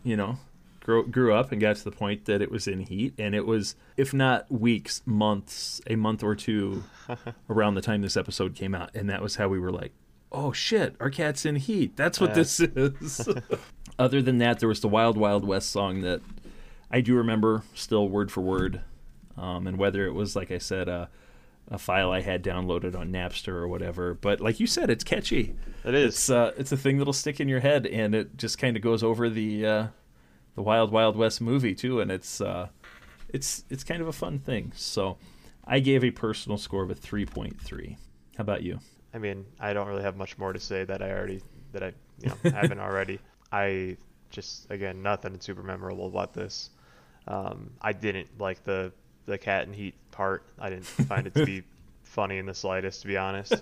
grew up and got to the point that it was in heat, and it was, if not weeks, months, a month or two around the time this episode came out, and that was how we were like, oh shit, our cat's in heat. That's what this is. Other than that, there was the Wild Wild West song that I do remember still word for word, and whether it was, like I said, a file I had downloaded on Napster or whatever. But like you said, it's catchy. It is. It's a thing that'll stick in your head, and it just kind of goes over the Wild Wild West movie too, and it's kind of a fun thing. So I gave a personal score of a 3.3. How about you? I mean, I don't really have much more to say that I haven't already. I just, again, nothing super memorable about this. I didn't like the cat and heat part. I didn't find it to be funny in the slightest, to be honest.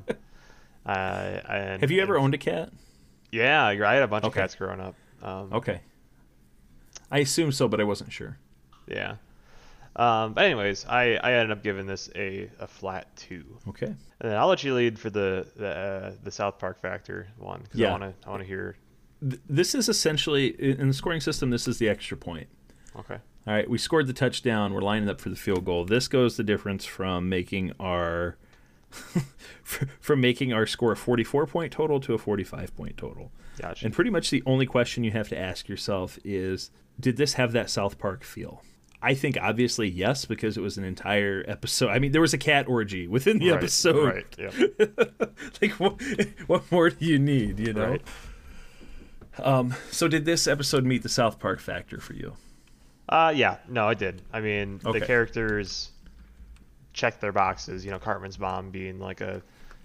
Have you ever owned a cat? Yeah, I had a bunch of cats growing up. Okay. I assume so, but I wasn't sure. Yeah. But anyways, I ended up giving this a flat 2. Okay. And then I'll let you lead for the South Park factor one, because I want to hear this is essentially, in the scoring system, this is the extra point. Okay. All right, we scored the touchdown. We're lining up for the field goal. This goes the difference from making our from making our score a 44-point total to a 45-point total. Gotcha. And pretty much the only question you have to ask yourself is, did this have that South Park feel? I think obviously yes, because it was an entire episode. I mean, there was a cat orgy within the episode. Right. Yeah. Like, what more do you need? You know. Right. So did this episode meet the South Park factor for you? Yeah. No, it did. I mean, Okay. the characters checked their boxes. You know, Cartman's mom being like a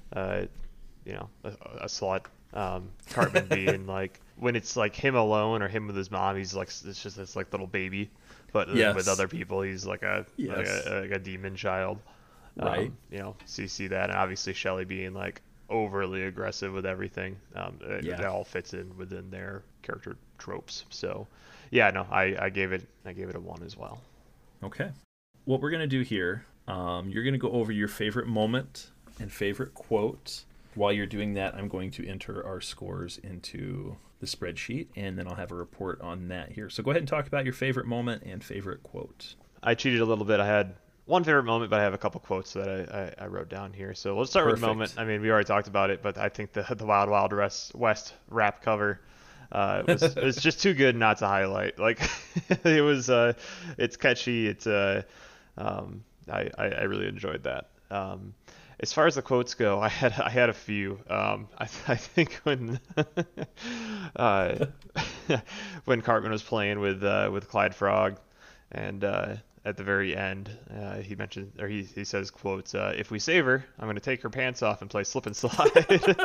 slut. Cartman being like, when it's like him alone or him with his mom, he's like, it's just this like little baby. But Yes. with other people, he's like a demon child. Right. You know, so you see that, and obviously Shelley being like overly aggressive with everything. That all fits in within their character tropes. So, yeah, no, I gave it a 1 as well. Okay. What we're gonna do here, you're gonna go over your favorite moment and favorite quote. While you're doing that, I'm going to enter our scores into the spreadsheet, and then I'll have a report on that here. So go ahead and talk about your favorite moment and favorite quote. I cheated a little bit. I had one favorite moment, but I have a couple quotes that I wrote down here. So let's start with the moment. I mean, we already talked about it, but I think the Wild Wild West rap cover was just too good not to highlight. Like it was, it's catchy. It's I really enjoyed that. As far as the quotes go, I had a few. I think when when Cartman was playing with Clyde Frog, and at the very end, he mentioned, or he says, quotes, "If we save her, I'm going to take her pants off and play slip and slide."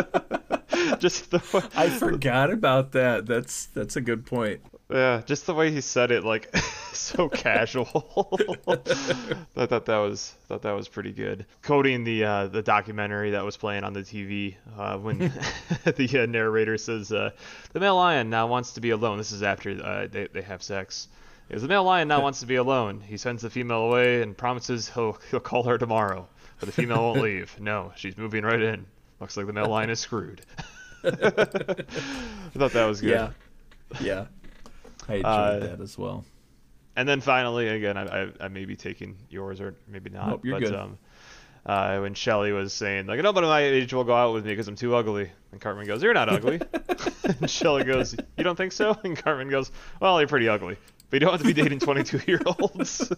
Just the way, I forgot about that. That's a good point. yeah, just the way he said it, like so casual. I thought that was pretty good. Quoting the documentary that was playing on the TV when the narrator says, "The male lion now wants to be alone." This is after they have sex. He goes, "The male lion now wants to be alone. He sends the female away and promises he'll call her tomorrow, but the female won't leave. No, she's moving right in. Looks like the male lion is screwed." I thought that was good. Yeah. I enjoyed that as well. And then finally, again, I may be taking yours or maybe not. Nope, you're but, good. When Shelley was saying, like, nobody my age will go out with me because I'm too ugly. And Cartman goes, "You're not ugly." And Shelley goes, "You don't think so?" And Cartman goes, "Well, you're pretty ugly. But you don't have to be dating 22-year-olds.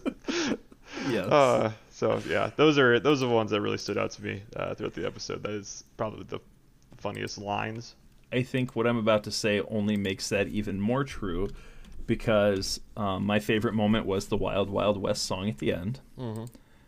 Yes. So, yeah, those are the ones that really stood out to me throughout the episode. That is probably the funniest lines. I think what I'm about to say only makes that even more true, because my favorite moment was the Wild Wild West song at the end. Mm-hmm.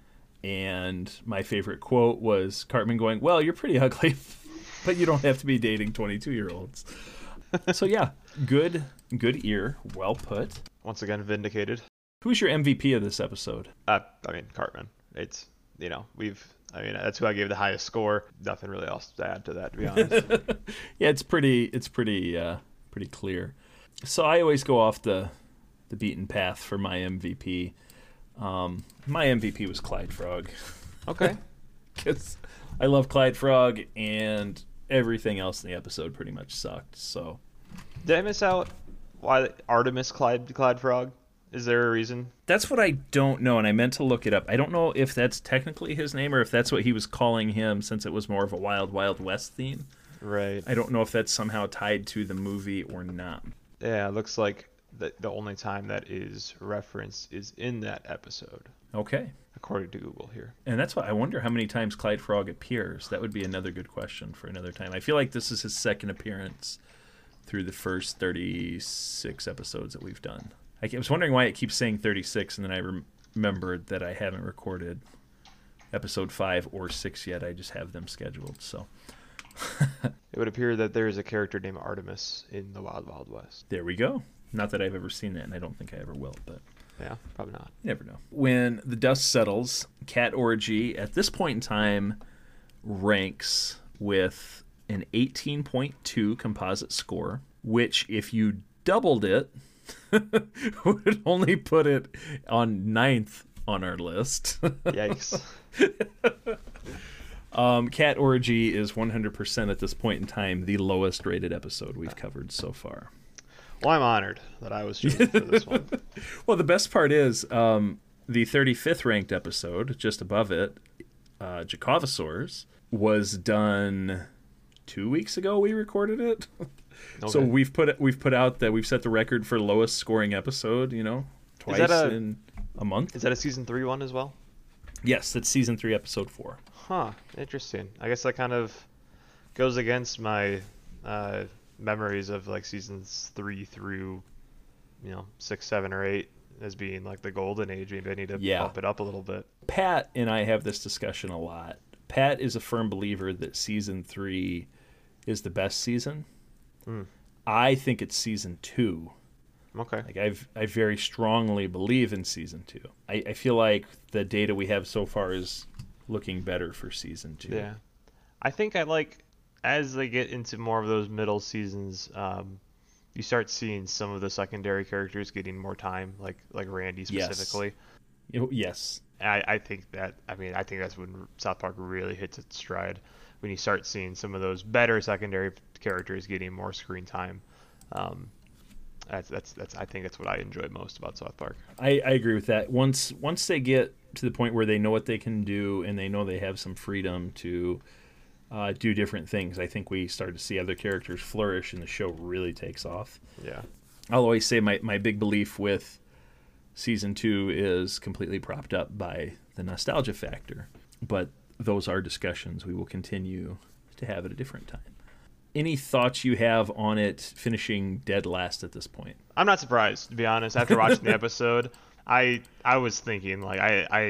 And my favorite quote was Cartman going, "Well, you're pretty ugly, but you don't have to be dating 22-year-olds." So yeah, good ear, well put. Once again, vindicated. Who's your MVP of this episode? I mean, Cartman. It's, that's who I gave the highest score. Nothing really else to add to that, to be honest. Yeah, it's pretty clear. So I always go off the beaten path for my MVP. My MVP was Clyde Frog. Okay. Because I love Clyde Frog, and everything else in the episode pretty much sucked. So Did I miss out why Artemis Clyde Frog? Is there a reason? that's what I don't know, and I meant to look it up. I don't know if that's technically his name or if that's what he was calling him, since it was more of a Wild Wild West theme. Right. I don't know if that's somehow tied to the movie or not. Yeah, it looks like the only time that is referenced is in that episode, Okay. according to Google here. And that's why I wonder how many times Clyde Frog appears. That would be another good question for another time. I feel like this is his second appearance through the first 36 episodes that we've done. I was wondering why it keeps saying 36, and then I remembered that I haven't recorded episode 5 or 6 yet. I just have them scheduled. So It would appear that there is a character named Artemis in the Wild Wild West. there we go. Not that I've ever seen that, and I don't think I ever will, but Yeah, probably not. you never know. When the dust settles, Cat Orgy at this point in time ranks with an 18.2 composite score, which if you doubled it would only put it on 9th on our list. Yikes. Cat Orgy is 100% at this point in time the lowest rated episode we've covered so far. Well, I'm honored that I was chosen for this one. Well, the best part is the 35th ranked episode, just above it, Jacovosaurs, was done 2 weeks ago. We recorded it. Okay. So we've put out that we've set the record for lowest scoring episode, twice in a month. Is that a season 3 one as well? Yes, that's season 3, episode 4. Huh, interesting. I guess that kind of goes against my memories of like seasons 3 through 6, 7, or 8 as being like the golden age. Maybe I need to bump it up a little bit. Pat and I have this discussion a lot. Pat is a firm believer that season 3 is the best season. I think it's season 2. Okay. Like I very strongly believe in season 2. I feel like the data we have so far is looking better for season 2. Yeah. I think I like, as they get into more of those middle seasons, you start seeing some of the secondary characters getting more time, like Randy specifically. Yes. I think that's when South Park really hits its stride, when you start seeing some of those better secondary characters getting more screen time. I think that's what I enjoy most about South Park. I agree with that. Once they get to the point where they know what they can do and they know they have some freedom to do different things, I think we start to see other characters flourish and the show really takes off. Yeah. I'll always say my big belief with season 2 is completely propped up by the nostalgia factor. But those are discussions we will continue to have at a different time. Any thoughts you have on it finishing dead last at this point? I'm not surprised, to be honest. After watching the episode, I was thinking, like,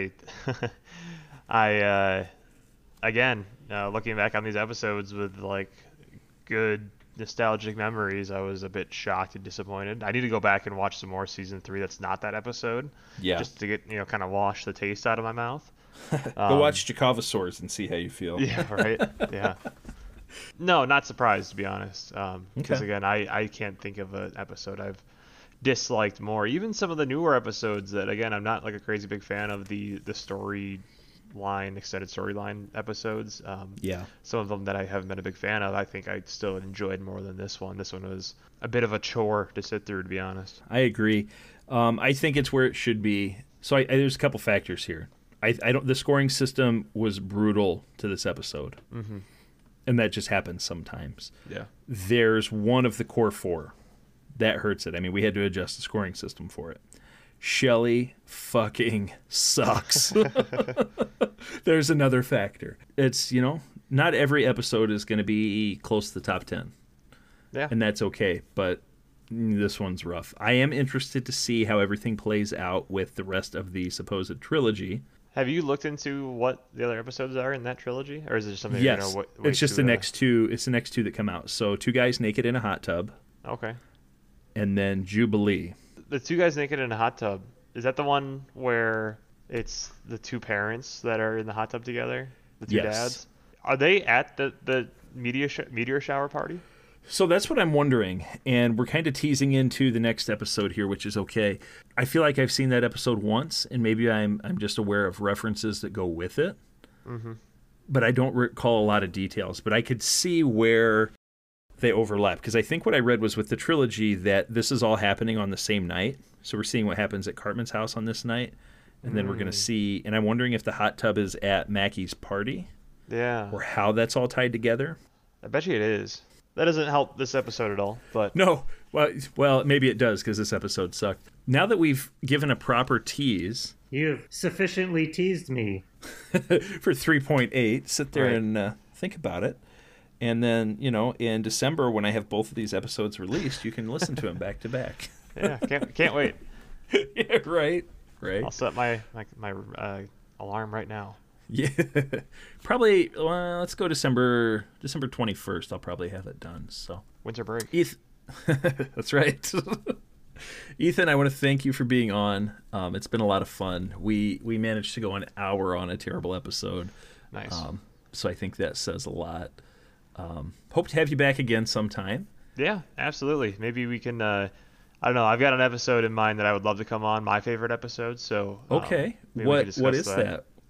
again, looking back on these episodes with like good nostalgic memories, I was a bit shocked and disappointed. I need to go back and watch some more season 3 that's not that episode, just to get kind of wash the taste out of my mouth. Go watch Jacovosaurs and see how you feel. Yeah, right. Yeah. No, not surprised, to be honest. Because again, I can't think of an episode I've disliked more. Even some of the newer episodes that, again, I'm not like a crazy big fan of the extended storyline episodes. Some of them that I haven't been a big fan of, I think I still enjoyed more than this one. This one was a bit of a chore to sit through, to be honest. I agree. I think it's where it should be. So there's a couple factors here. The scoring system was brutal to this episode. Mm-hmm. And that just happens sometimes. Yeah. There's one of the core 4. That hurts it. I mean, we had to adjust the scoring system for it. Shelley fucking sucks. There's another factor. It's, not every episode is going to be close to the top 10. Yeah. And that's okay, but this one's rough. I am interested to see how everything plays out with the rest of the supposed trilogy. Have you looked into what the other episodes are in that trilogy, or is it just something? Yes, it's just the next two. It's the next 2 that come out. So 2 guys naked in a hot tub. Okay. And then Jubilee. The 2 guys naked in a hot tub. Is that the one where it's the 2 parents that are in the hot tub together? The 2 dads. Are they at the meteor shower party? So that's what I'm wondering, and we're kind of teasing into the next episode here, which is okay. I feel like I've seen that episode once, and maybe I'm just aware of references that go with it, but I don't recall a lot of details. But I could see where they overlap, because I think what I read was with the trilogy that this is all happening on the same night. So we're seeing what happens at Cartman's house on this night, and then we're going to see, and I'm wondering if the hot tub is at Mackie's party, or how that's all tied together. I bet you it is. That doesn't help this episode at all, but... No. Well, maybe it does, because this episode sucked. Now that we've given a proper tease... You've sufficiently teased me. For 3.8, sit there and think about it. And then, in December, when I have both of these episodes released, you can listen to them back to back. Yeah, can't wait. Yeah, right. I'll set my alarm right now. Yeah, probably. Let's go December 21st. I'll probably have it done. So winter break. That's right. Ethan, I want to thank you for being on. It's been a lot of fun. We managed to go an hour on a terrible episode. Nice. So I think that says a lot. Hope to have you back again sometime. Yeah, absolutely. Maybe we can. I don't know. I've got an episode in mind that I would love to come on. My favorite episode. So okay. What is that?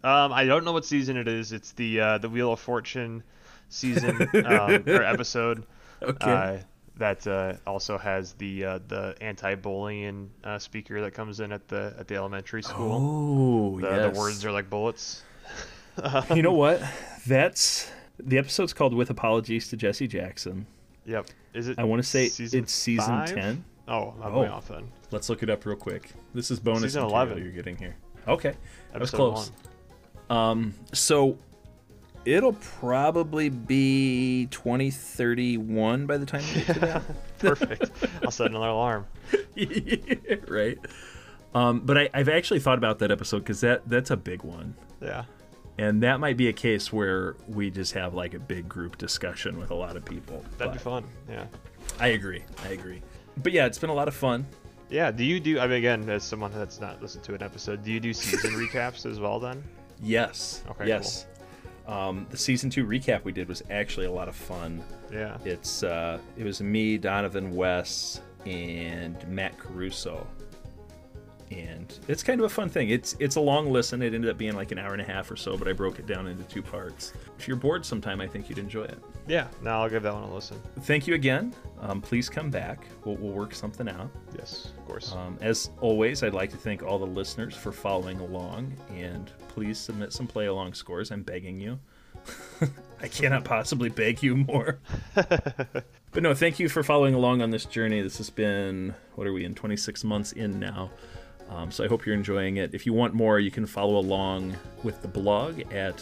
I don't know what season it is. It's the Wheel of Fortune season or episode. Okay. That also has the anti-bullying speaker that comes in at the elementary school. Oh, The words are like bullets. You know what? The episode's called "With Apologies to Jesse Jackson." Yep. Is it? I want to say season it's season 5? 10. Oh, I'm way off then. Let's look it up real quick. This is bonus Season material 11. you're getting here. Okay, that was Episode close. 1. So it'll probably be 2031 by the time we get to that. Perfect. I'll set another alarm. Right. But I've actually thought about that episode because that's a big one. Yeah. And that might be a case where we just have like a big group discussion with a lot of people. That'd be But fun. Yeah. I agree. But yeah, it's been a lot of fun. Yeah. Do you do? I mean, again, as someone that's not listened to an episode, do you do season recaps as well? Then. Yes. Okay, yes. The season 2 recap we did was actually a lot of fun. Yeah. It was me, Donovan West, and Matt Caruso. And it's kind of a fun thing. It's a long listen. It ended up being like an hour and a half or so, but I broke it down into 2 parts. If you're bored sometime, I think you'd enjoy it. Yeah. Now I'll give that one a listen. Thank you again. Please come back. We'll work something out. Yes, of course. As always, I'd like to thank all the listeners for following along, and please submit some play-along scores. I'm begging you. I cannot possibly beg you more. But no, thank you for following along on this journey. This has been, what are we in, 26 months in now. So I hope you're enjoying it. If you want more, you can follow along with the blog at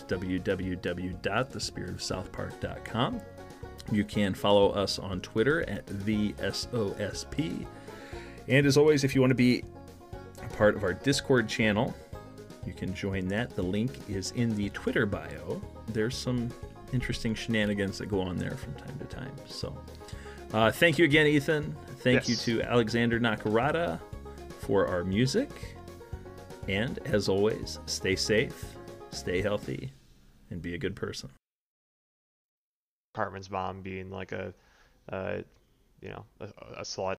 www.thespiritofsouthpark.com. You can follow us on Twitter at @TheSOSP. And as always, if you want to be a part of our Discord channel, you can join that. The link is in the Twitter bio. There's some interesting shenanigans that go on there from time to time. So thank you again, Ethan. Thank you to Alexander Nakarada for our music. And as always, stay safe, stay healthy, and be a good person. Cartman's mom being like a slut.